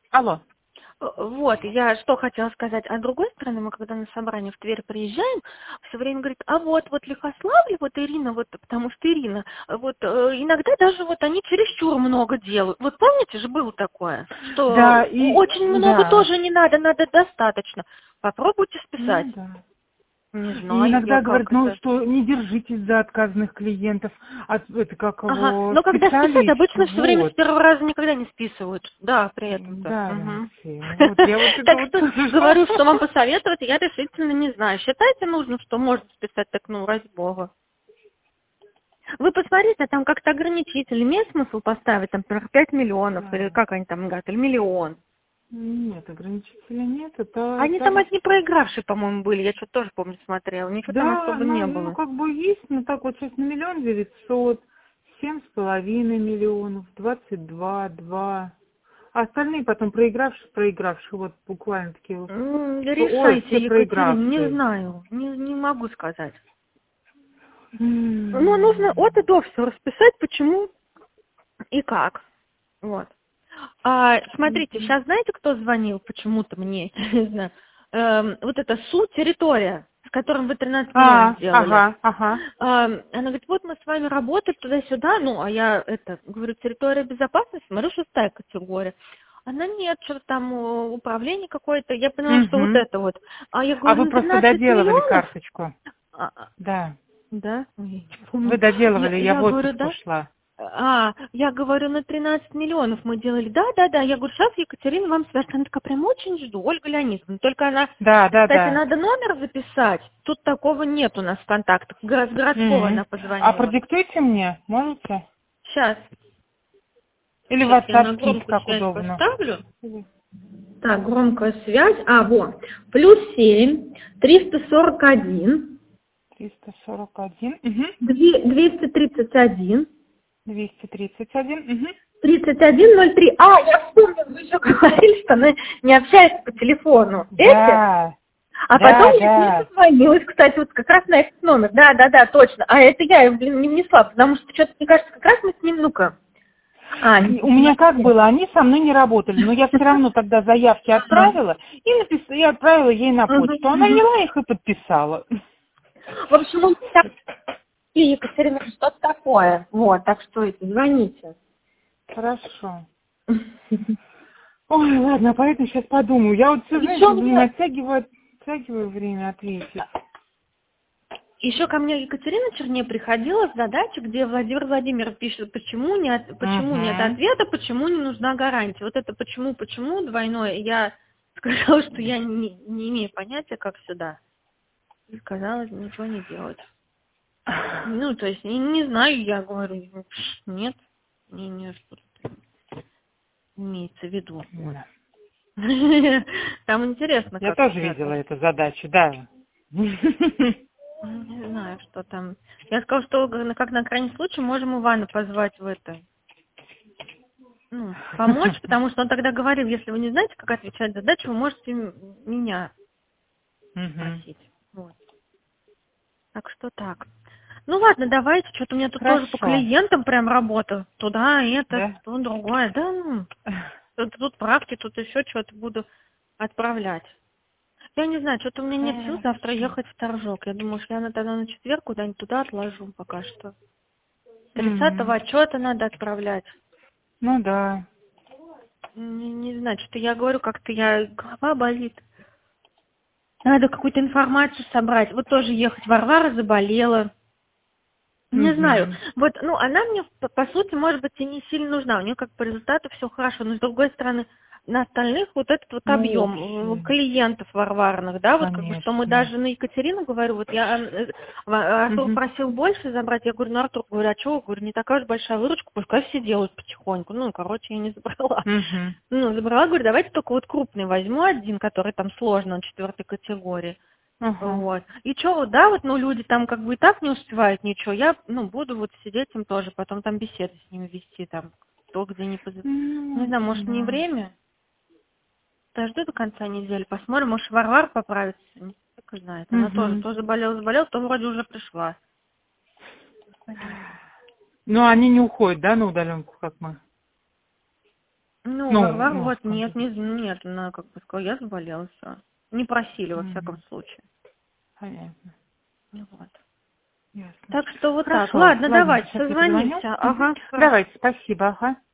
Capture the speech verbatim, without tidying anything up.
Алло. Вот, я что хотела сказать. А с другой стороны, мы когда на собрание в Тверь приезжаем, все время говорит, а вот, вот Лихославль, вот Ирина, вот, потому что Ирина, вот э, иногда даже вот они чересчур много делают. Вот помните же, было такое, Да, что и очень много да. тоже не надо, надо достаточно. Попробуйте списать. Ну да. Не И знаю я, иногда как говорят, ну это. что, не держитесь за отказанных клиентов, а это как Ага, его но когда списать, специалист, обычно все время с вот. первого раза никогда не списывают. Да, при этом-то. Да, Мгм. Алексей, вот я вот это Так вот что говорю, что вам посоветовать, я решительно не знаю. Считайте нужно, что можно списать, так ну, ради бога. Вы посмотрите, там как-то ограничитель, имеет смысл поставить, там, например, пять миллионов, или Да. как они там говорят, или миллион. Нет, ограничителя нет, это Они там тариф. одни проигравшие, по-моему, были, я что-то тоже помню смотрела, ничего там Да, особо не ну, ну было. как бы есть, ну так вот сейчас на миллион девятьсот, семь с половиной миллионов, двадцать два, два. А остальные потом проигравшие, проигравшие, вот буквально такие вот. М, Ой, Решайте, все Екатерина, не проигравшие. знаю, не, не могу сказать. Ну, нужно М. от и до все расписать, почему и как. Вот. А, смотрите, Мгм. сейчас знаете, кто звонил почему-то мне? Не знаю. Эм, вот это СУ территория, с которым вы тринадцать миллионов А, сделали. ага, ага. Эм, Она говорит, вот мы с вами работали туда-сюда, ну, а я это, говорю, территория безопасности, смотрю, шестая категория. Она нет, что-то там э, управление какое-то, я поняла, что вот Угу. это вот. А я А говорю, вы на просто тринадцать доделывали миллионов? карточку? А, а, Да. да? Ой, я не Вы помню. Я, доделывали, я в я говорю, отпуск да? ушла. А, я говорю, на тринадцать миллионов мы делали. Да, да, да. Я говорю, сейчас Екатерина вам свяжет. Она такая, прям очень жду, Ольга Леонидовна. Только она, Да, да, кстати, да. надо номер записать. Тут такого нет у нас в контактах. Горо- С городского Мгм. она А позвонила. продиктуйте мне, можете? Сейчас, Или в сейчас я на WhatsApp киньте, громкую как связь удобно. поставлю. Так, громкая связь. А, вот. Плюс семь, триста сорок один, триста сорок один, угу. двести тридцать один. двести тридцать один, угу. тридцать один ноль три. А, я вспомнила, вы еще говорили, что она не общается по телефону. Эти? Да, А потом да, я к ней да. позвонилась, кстати, вот как раз на этот номер. Да, да, да, точно. А это я, блин, не внесла, потому что что-то, мне кажется, как раз мы с ним, ну-ка. А, не И у меня как посмотрели. было, они со мной не работали, но я все равно тогда заявки отправила и написала, и отправила ей на Мгм, почту. Она мгм. взяла их и подписала. В общем, он так, Екатерина, что-то такое. Вот, так что это, звоните. Хорошо. Ой, ладно, поэтому сейчас подумаю. Я вот все, знаешь, Еще мне оттягиваю, оттягиваю время ответить. Еще ко мне Екатерина Черне приходила с задачей, где Владимир Владимирович пишет, почему нет, почему нет Угу. ответа, почему не нужна гарантия. Вот это почему, почему двойное, я сказала, что я не, не имею понятия, как сюда. И сказала ничего не делать. Ну, то есть, не, не знаю, я говорю, нет, не, не, что имеется в виду. Вот. Да. Там интересно, Я как тоже видела это. эту задачу, да. Ну, не знаю, что там. Я сказала, что на- как на крайний случай можем Ивана позвать в это. Ну, помочь, потому что он тогда говорил, если вы не знаете, как отвечать задачу, вы можете м- меня Мгм. спросить. Вот. Так что так. Ну ладно, давайте, что-то у меня тут тоже по Хорошо, клиентам прям работа. Туда, это, да? то, другое. Да, ну, тут, тут правки, тут еще что-то буду отправлять. Я не знаю, что-то у меня нет сил завтра Хорошо. ехать в Торжок. Я думаю, что я на- тогда на четверг куда-нибудь туда отложу пока что. Тридцатого Мгм. отчета надо отправлять. Ну да. Не, не знаю, что я говорю, как-то я, голова болит. Надо какую-то информацию собрать. Вот тоже ехать. Варвара заболела. Не знаю. Мгм. Вот, ну, она мне, по, по сути, может быть, и не сильно нужна. У нее как по результату все хорошо. Но, с другой стороны, на остальных вот этот вот Ну, объем общий, клиентов варварных, да, вот как бы, что мы конечно. даже на Екатерину, говорю, вот я, э, Ва- Артур Мгм. просил больше забрать, я говорю, ну, Артур, говорю, а что, говорю, не такая уж большая выручка, пускай все делают потихоньку. Ну, короче, я не забрала. Мгм. Ну, забрала, говорю, давайте только вот крупный возьму один, который там сложно, он четвертой категории. Ага. Вот. И что, вот, да, вот, ну, люди там как бы и так не успевают ничего, я, ну, буду вот сидеть им тоже, потом там беседы с ними вести, там, кто где не позы... Не Ну, знаю, может, не да. время? Подожду до конца недели, посмотрим, может, Варвара поправится, не кто знает. Она тоже, Мгм. то заболела, заболела, то вроде уже пришла. Понятно. Ну, они не уходят, да, на удаленку, как мы? Ну, Ну, Варвара, ну, вот, скажем. нет, не, нет, она как бы сказала, я заболела, все. Не просили, во всяком Мгм. случае. Понятно. Ну, вот. Ясно. Так что вот так. Хорошо. Ладно, Ладно, давайте, сейчас я позвоню. созвонимся. Мгм. Ага, хорошо. Давайте, спасибо. Ага.